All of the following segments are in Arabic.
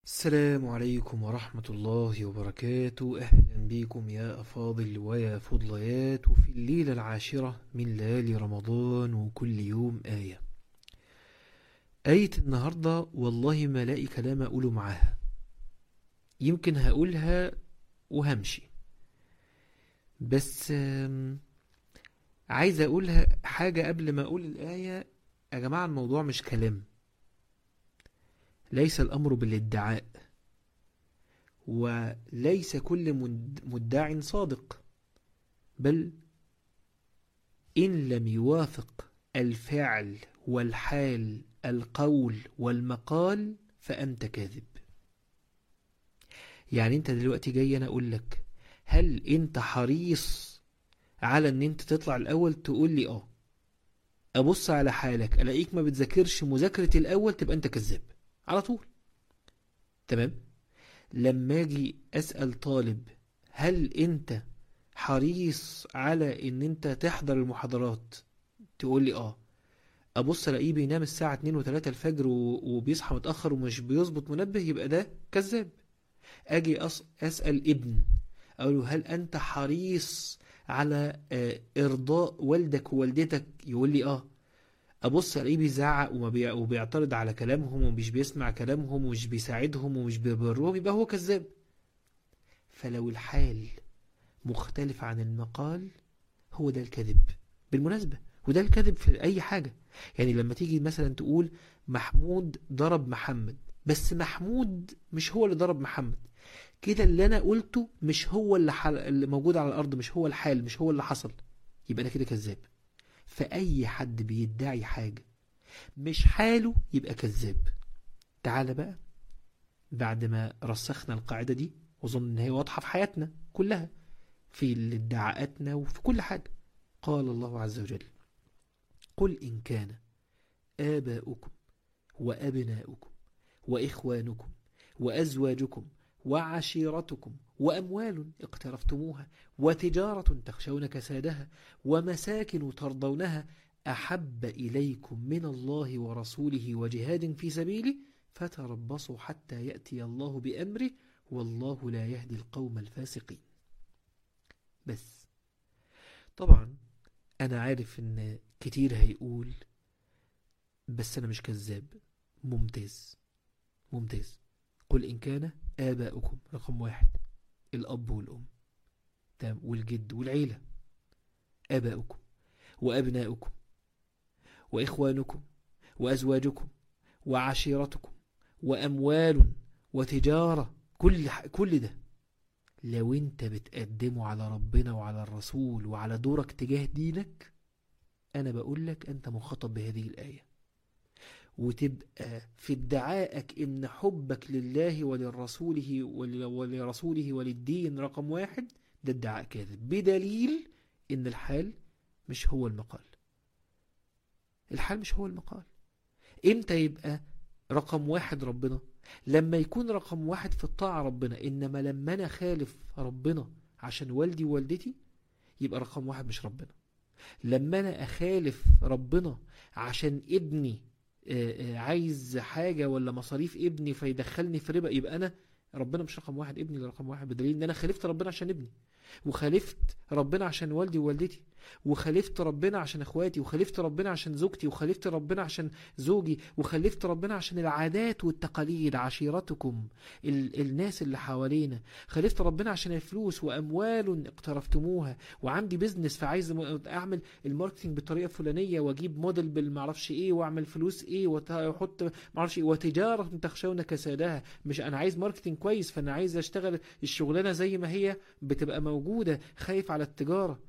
السلام عليكم ورحمة الله وبركاته. أهلا بكم يا أفاضل ويا فضليات في الليلة العاشرة من ليالي رمضان، وكل يوم آية. آية النهاردة والله ما لاقي كلام أقوله معاها، يمكن هقولها وهمشي، بس عايز أقولها حاجة قبل ما أقول الآية. يا جماعة، الموضوع مش كلام، ليس الأمر بالادعاء، وليس كل مدع صادق، بل إن لم يوافق الفعل والحال القول والمقال فأنت كاذب. يعني أنت دلوقتي جاي أنا أقول لك هل أنت حريص على أن أنت تطلع الأول؟ تقول لي أبص على حالك ألاقيك ما بتذاكرش مذاكرة الأول، تبقى أنت كذاب على طول. تمام؟ لما أجي أسأل طالب هل أنت حريص على ان انت تحضر المحاضرات، تقول لي ابص الاقيه بينام الساعة 2 و3 الفجر وبيصحى متأخر ومش بيظبط منبه، يبقى ده كذاب. اجي اسأل ابن اقول له هل انت حريص على ارضاء والدك ووالدتك، يقول لي ابص الاقيه بيزعق وبيعترض على كلامهم ومش بيسمع كلامهم ومش بيساعدهم ومش بيبرهم، يبقى هو كذاب. فلو الحال مختلف عن المقال هو ده الكذب بالمناسبة، وده الكذب في أي حاجة. يعني لما تيجي مثلا تقول محمود ضرب محمد، بس محمود مش هو اللي ضرب محمد، كده اللي أنا قلته مش هو اللي موجود على الأرض، مش هو الحال، مش هو اللي حصل، يبقى أنا كده كذاب. فأي حد بيدعي حاجة مش حاله يبقى كذاب. تعال بقى، بعد ما رسخنا القاعدة دي وظن ان هي واضحة في حياتنا كلها، في ادعاءاتنا وفي كل حاجة، قال الله عز وجل: قل إن كان آباؤكم وأبناؤكم وإخوانكم وأزواجكم وعشيرتكم وأموال اقترفتموها وتجارة تخشون كسادها ومساكن ترضونها أحب إليكم من الله ورسوله وجهاد في سبيله فتربصوا حتى يأتي الله بأمره والله لا يهدي القوم الفاسقين. بس طبعا أنا عارف إن كتير هيقول بس أنا مش كذاب. ممتاز ممتاز. قل إن كان آباؤكم، رقم 1 الأب والأم، تمام، والجد والعيلة، آباؤكم وأبناؤكم وإخوانكم وأزواجكم وعشيرتكم وأموال وتجارة، كل ده لو انت بتقدمه على ربنا وعلى الرسول وعلى دورك تجاه دينك، أنا بقول لك أنت مخاطب بهذه الآية، وتبقى في ادعائك إن حبك لله ولرسوله وللدين رقم 1، ده ادعاء كاذب، بدليل إن الحال مش هو المقال. الحال مش هو المقال. إمتى يبقى رقم 1 ربنا؟ لما يكون رقم 1 في الطاعة ربنا، إنما لما أنا خالف ربنا عشان والدي ووالدتي يبقى رقم 1 مش ربنا. لما أنا أخالف ربنا عشان ابني عايز حاجة ولا مصاريف ابني فيدخلني في ربا، يبقى أنا ربنا مش رقم 1، ابني اللي رقم 1، بدليل إن أنا خالفت ربنا عشان ابني، وخالفت ربنا عشان والدي ووالدتي، وخالفت ربنا عشان اخواتي، وخالفت ربنا عشان زوجتي، وخالفت ربنا عشان زوجي، وخالفت ربنا عشان العادات والتقاليد، عشيرتكم، الناس اللي حوالينا، خالفت ربنا عشان الفلوس واموال اقترفتموها، وعندي بيزنس فعايز اعمل الماركتينج بالطريقه الفلانيه واجيب موديل بالمعرفش ايه واعمل فلوس ايه واحط معرفش ايه، وتجاره تخشون كسادها، مش انا عايز ماركتينج كويس فانا عايز اشتغل الشغلانه زي ما هي بتبقى موجودة، خايف على التجارة.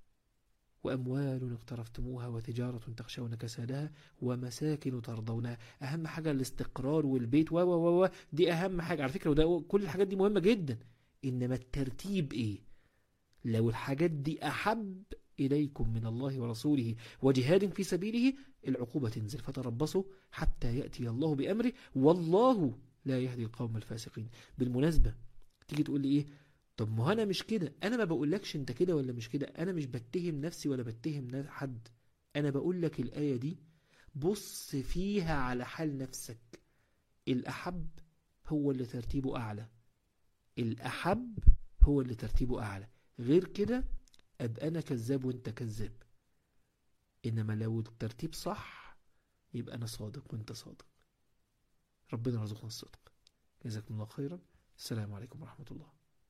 وأموال اقترفتموها وتجارة تخشون كسادها ومساكن ترضونها، أهم حاجة الاستقرار والبيت دي أهم حاجة على فكرة، وده كل الحاجات دي مهمة جدا، إنما الترتيب إيه؟ لو الحاجات دي أحب إليكم من الله ورسوله وجهاد في سبيله، العقوبة تنزل، فتربصوا حتى يأتي الله بأمره والله لا يهدي القوم الفاسقين. بالمناسبة تيجي تقول لي إيه؟ طب ما انا مش كده، انا ما بقولكش انت كده ولا مش كده، انا مش بتهم نفسي ولا بتهم حد، انا بقول لك الآية دي بص فيها على حال نفسك، الأحب هو اللي ترتيبه أعلى، الأحب هو اللي ترتيبه أعلى. غير كده أبقى أنا كذاب وأنت كذاب. إنما لو الترتيب صح يبقى أنا صادق وأنت صادق. ربنا يرزقنا الصدق. جزاكم الله خيرا. السلام عليكم ورحمة الله.